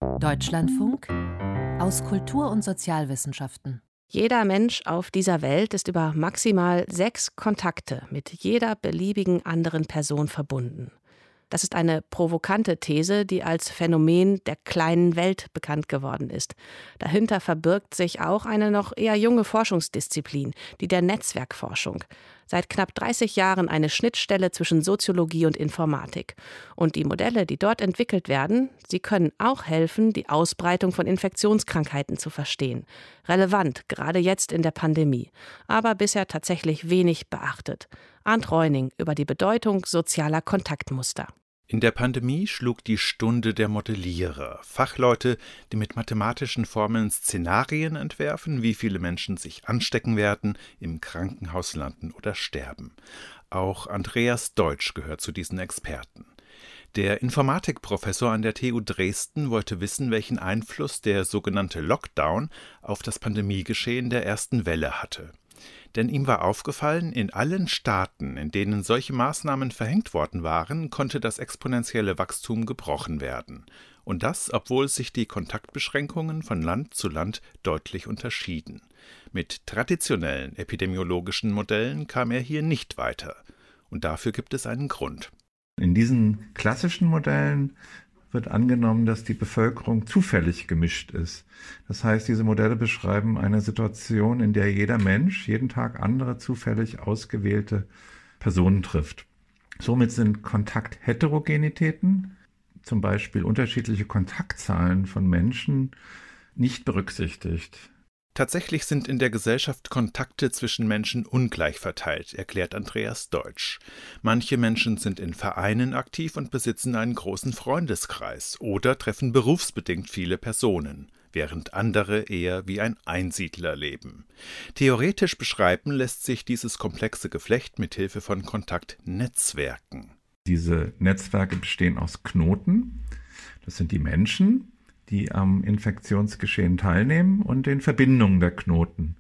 Deutschlandfunk aus Kultur- und Sozialwissenschaften. Jeder Mensch auf dieser Welt ist über maximal 6 Kontakte mit jeder beliebigen anderen Person verbunden. Das ist eine provokante These, die als Phänomen der kleinen Welt bekannt geworden ist. Dahinter verbirgt sich auch eine noch eher junge Forschungsdisziplin, die der Netzwerkforschung. Seit knapp 30 Jahren eine Schnittstelle zwischen Soziologie und Informatik. Und die Modelle, die dort entwickelt werden, sie können auch helfen, die Ausbreitung von Infektionskrankheiten zu verstehen. Relevant, gerade jetzt in der Pandemie. Aber bisher tatsächlich wenig beachtet. Arndt Reuning über die Bedeutung sozialer Kontaktmuster. In der Pandemie schlug die Stunde der Modellierer, Fachleute, die mit mathematischen Formeln Szenarien entwerfen, wie viele Menschen sich anstecken werden, im Krankenhaus landen oder sterben. Auch Andreas Deutsch gehört zu diesen Experten. Der Informatikprofessor an der TU Dresden wollte wissen, welchen Einfluss der sogenannte Lockdown auf das Pandemiegeschehen der ersten Welle hatte. Denn ihm war aufgefallen, in allen Staaten, in denen solche Maßnahmen verhängt worden waren, konnte das exponentielle Wachstum gebrochen werden. Und das, obwohl sich die Kontaktbeschränkungen von Land zu Land deutlich unterschieden. Mit traditionellen epidemiologischen Modellen kam er hier nicht weiter. Und dafür gibt es einen Grund. In diesen klassischen Modellen wird angenommen, dass die Bevölkerung zufällig gemischt ist. Das heißt, diese Modelle beschreiben eine Situation, in der jeder Mensch jeden Tag andere zufällig ausgewählte Personen trifft. Somit sind Kontaktheterogenitäten, zum Beispiel unterschiedliche Kontaktzahlen von Menschen, nicht berücksichtigt. Tatsächlich sind in der Gesellschaft Kontakte zwischen Menschen ungleich verteilt, erklärt Andreas Deutsch. Manche Menschen sind in Vereinen aktiv und besitzen einen großen Freundeskreis oder treffen berufsbedingt viele Personen, während andere eher wie ein Einsiedler leben. Theoretisch beschreiben lässt sich dieses komplexe Geflecht mit Hilfe von Kontaktnetzwerken. Diese Netzwerke bestehen aus Knoten. Das sind die Menschen, die am Infektionsgeschehen teilnehmen, und den Verbindungen der Knoten.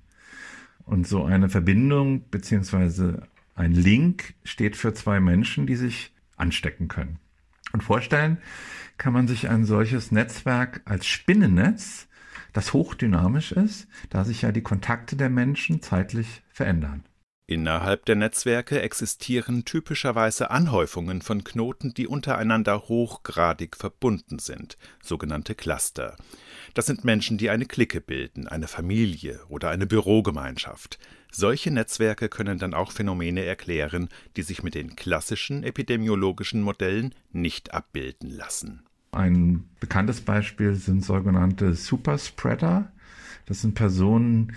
Und so eine Verbindung bzw. ein Link steht für 2 Menschen, die sich anstecken können. Und vorstellen kann man sich ein solches Netzwerk als Spinnennetz, das hochdynamisch ist, da sich ja die Kontakte der Menschen zeitlich verändern. Innerhalb der Netzwerke existieren typischerweise Anhäufungen von Knoten, die untereinander hochgradig verbunden sind, sogenannte Cluster. Das sind Menschen, die eine Clique bilden, eine Familie oder eine Bürogemeinschaft. Solche Netzwerke können dann auch Phänomene erklären, die sich mit den klassischen epidemiologischen Modellen nicht abbilden lassen. Ein bekanntes Beispiel sind sogenannte Superspreader. Das sind Personen,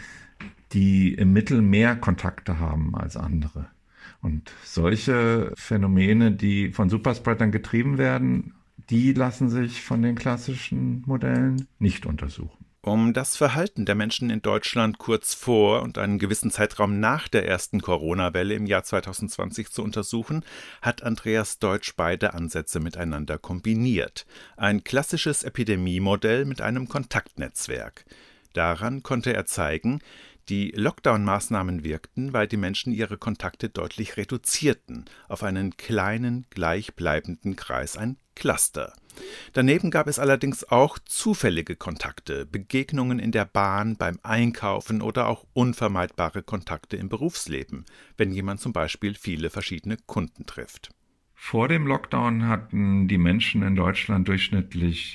die im Mittel mehr Kontakte haben als andere. Und solche Phänomene, die von Superspreadern getrieben werden, die lassen sich von den klassischen Modellen nicht untersuchen. Um das Verhalten der Menschen in Deutschland kurz vor und einen gewissen Zeitraum nach der ersten Corona-Welle im Jahr 2020 zu untersuchen, hat Andreas Deutsch beide Ansätze miteinander kombiniert. Ein klassisches Epidemiemodell mit einem Kontaktnetzwerk. Daran konnte er zeigen, die Lockdown-Maßnahmen wirkten, weil die Menschen ihre Kontakte deutlich reduzierten auf einen kleinen, gleichbleibenden Kreis, ein Cluster. Daneben gab es allerdings auch zufällige Kontakte, Begegnungen in der Bahn, beim Einkaufen oder auch unvermeidbare Kontakte im Berufsleben, wenn jemand zum Beispiel viele verschiedene Kunden trifft. Vor dem Lockdown hatten die Menschen in Deutschland durchschnittlich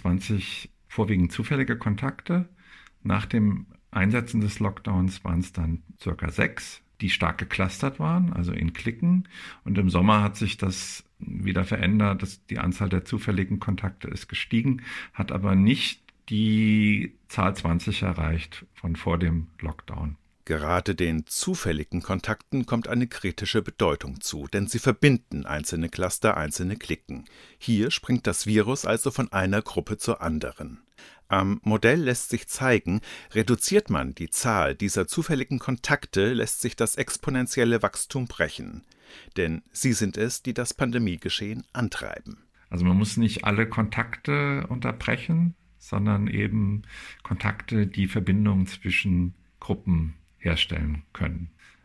20 vorwiegend zufällige Kontakte. Nach dem Einsetzen des Lockdowns waren es dann ca. 6, die stark geclustert waren, also in Cliquen. Und im Sommer hat sich das wieder verändert, die Anzahl der zufälligen Kontakte ist gestiegen, hat aber nicht die Zahl 20 erreicht von vor dem Lockdown. Gerade den zufälligen Kontakten kommt eine kritische Bedeutung zu, denn sie verbinden einzelne Cluster, einzelne Cliquen. Hier springt das Virus also von einer Gruppe zur anderen. Am Modell lässt sich zeigen, reduziert man die Zahl dieser zufälligen Kontakte, lässt sich das exponentielle Wachstum brechen. Denn sie sind es, die das Pandemiegeschehen antreiben. Also man muss nicht alle Kontakte unterbrechen, sondern eben Kontakte, die Verbindungen zwischen Gruppen herstellen können.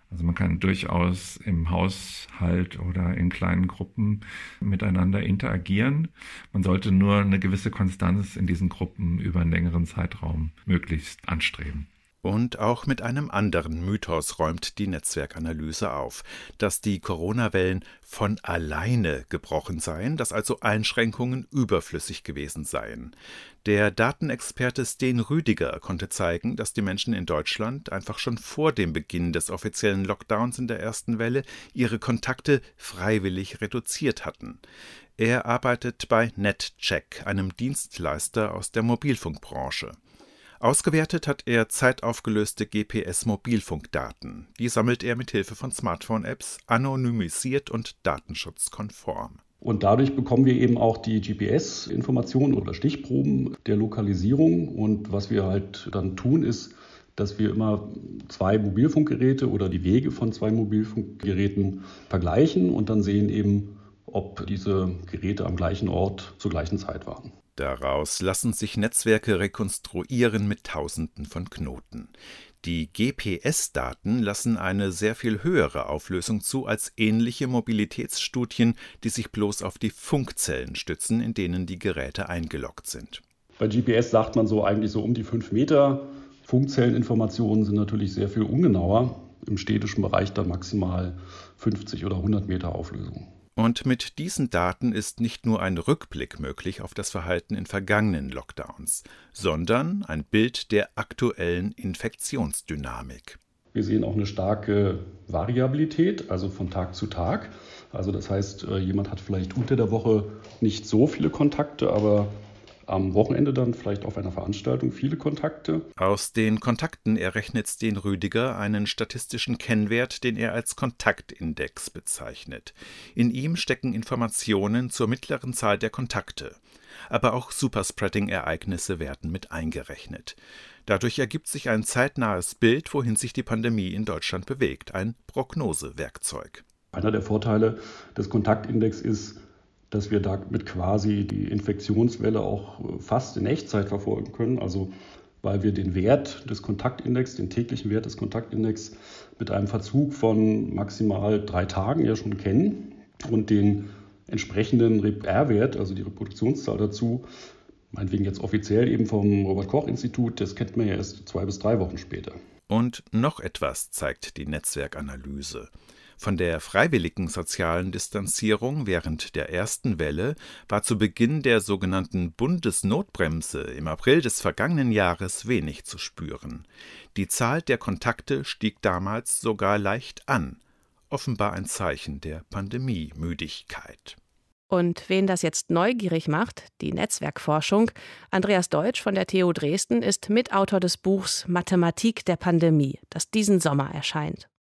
Also man kann durchaus im Haushalt oder in kleinen Gruppen miteinander interagieren. Man sollte nur eine gewisse Konstanz in diesen Gruppen über einen längeren Zeitraum möglichst anstreben. Und auch mit einem anderen Mythos räumt die Netzwerkanalyse auf, dass die Corona-Wellen von alleine gebrochen seien, dass also Einschränkungen überflüssig gewesen seien. Der Datenexperte Sten Rüdiger konnte zeigen, dass die Menschen in Deutschland einfach schon vor dem Beginn des offiziellen Lockdowns in der ersten Welle ihre Kontakte freiwillig reduziert hatten. Er arbeitet bei NetCheck, einem Dienstleister aus der Mobilfunkbranche. Ausgewertet hat er zeitaufgelöste GPS-Mobilfunkdaten. Die sammelt er mit Hilfe von Smartphone-Apps, anonymisiert und datenschutzkonform. Und dadurch bekommen wir eben auch die GPS-Informationen oder Stichproben der Lokalisierung. Und was wir halt dann tun, ist, dass wir immer 2 Mobilfunkgeräte oder die Wege von 2 Mobilfunkgeräten vergleichen und dann sehen eben, ob diese Geräte am gleichen Ort zur gleichen Zeit waren. Daraus lassen sich Netzwerke rekonstruieren mit Tausenden von Knoten. Die GPS-Daten lassen eine sehr viel höhere Auflösung zu als ähnliche Mobilitätsstudien, die sich bloß auf die Funkzellen stützen, in denen die Geräte eingeloggt sind. Bei GPS sagt man so eigentlich so um die 5 Meter. Funkzelleninformationen sind natürlich sehr viel ungenauer. Im städtischen Bereich dann maximal 50 oder 100 Meter Auflösung. Und mit diesen Daten ist nicht nur ein Rückblick möglich auf das Verhalten in vergangenen Lockdowns, sondern ein Bild der aktuellen Infektionsdynamik. Wir sehen auch eine starke Variabilität, also von Tag zu Tag. Also das heißt, jemand hat vielleicht unter der Woche nicht so viele Kontakte, aber am Wochenende dann vielleicht auf einer Veranstaltung viele Kontakte. Aus den Kontakten errechnet Sten Rüdiger einen statistischen Kennwert, den er als Kontaktindex bezeichnet. In ihm stecken Informationen zur mittleren Zahl der Kontakte. Aber auch Superspreading-Ereignisse werden mit eingerechnet. Dadurch ergibt sich ein zeitnahes Bild, wohin sich die Pandemie in Deutschland bewegt, ein Prognosewerkzeug. Einer der Vorteile des Kontaktindex ist, dass wir damit quasi die Infektionswelle auch fast in Echtzeit verfolgen können. Also weil wir den Wert des Kontaktindex, den täglichen Wert des Kontaktindex mit einem Verzug von maximal 3 Tagen ja schon kennen und den entsprechenden R-Wert, also die Reproduktionszahl dazu, meinetwegen jetzt offiziell eben vom Robert-Koch-Institut, das kennt man ja erst 2 bis 3 Wochen später. Und noch etwas zeigt die Netzwerkanalyse. Von der freiwilligen sozialen Distanzierung während der ersten Welle war zu Beginn der sogenannten Bundesnotbremse im April des vergangenen Jahres wenig zu spüren. Die Zahl der Kontakte stieg damals sogar leicht an, offenbar ein Zeichen der Pandemiemüdigkeit. Und wen das jetzt neugierig macht, die Netzwerkforschung, Andreas Deutsch von der TU Dresden ist Mitautor des Buchs Mathematik der Pandemie, das diesen Sommer erscheint.